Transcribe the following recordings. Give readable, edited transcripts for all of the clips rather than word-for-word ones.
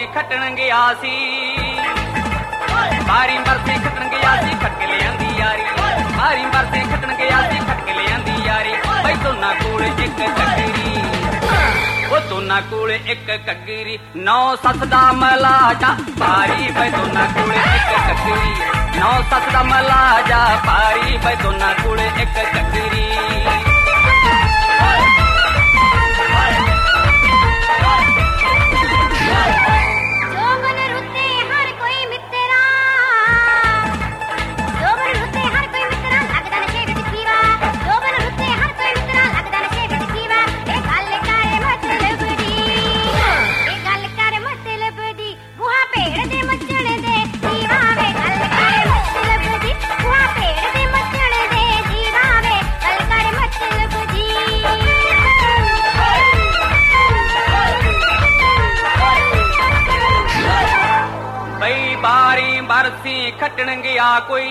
ਖੱਟਣ ਗਿਆ ਸੀ ਬਾਰੀ ਬਰਸੀ ਖੱਟਣ ਗਿਆ ਸੀ ਖੱਟ ਕੇ ਲਿਆਂਦੀ ਯਾਰੀ ਬਾਰੀ ਬਰਸੀ ਖੱਟਣ ਗਿਆ ਸੀ ਖੱਟ ਕੇ ਲਿਆਂਦੀ ਯਾਰੀ ਬਈ ਦੋਨਾਂ ਕੋਲ ਇੱਕ ਕੱਗਰੀ ਉਹ ਦੋਨਾਂ ਕੋਲ ਇੱਕ ਕੱਗਰੀ ਨੌ ਸੱਸ ਦਾ ਮਲਾਜਾ ਭਾਰੀ ਬਈ ਦੋਨਾਂ ਕੋਲ ਇੱਕ ਕੱਗਰੀ ਨੌ ਸੱਸ ਦਾ ਮਲਾਜਾ ਭਾਰੀ ਬਈ ਦੋਨਾਂ ਕੋਲ ਇੱਕ ਕੱਗਰੀ बरसी खटन गया कोई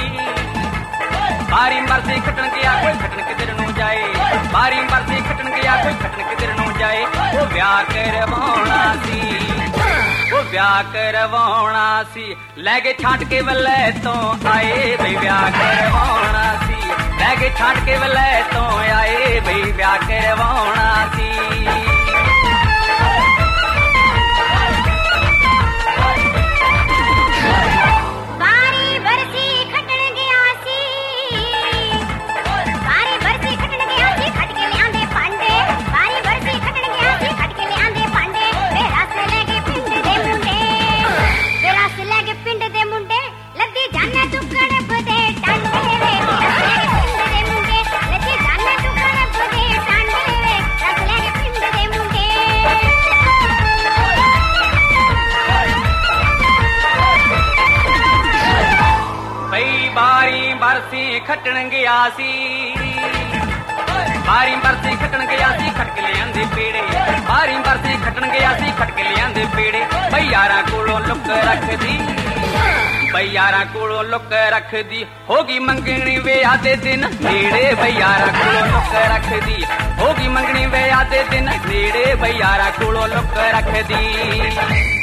बारी बरसी खटन गया कोई खटन किधर नु जाए बारी बरसी खटन गया कोई खटन किधर नु जाए वो ब्याह करवाना सी वो ब्याह करवाना सी लैगे छाट के वल्ले तो आए भाई ब्याह करवाना सी लैगे छाट के वल्ले तो आए भाई ब्याह करवाना सी बरसी खटन गया सी बारी बरसी खटन गया सी खट के लियांदे पेड़े बारी बरसी खटन गया सी खट के लियांदे पेड़े बई यारां कोलों लुक रखदी बई यारां कोलों लुक रखदी होगी मंगनी वे आधे दिन नेड़े बई यारां कोलों लुक रखदी होगी मंगनी वे आधे दिन नेड़े बई यारां कोलों लुक रखदी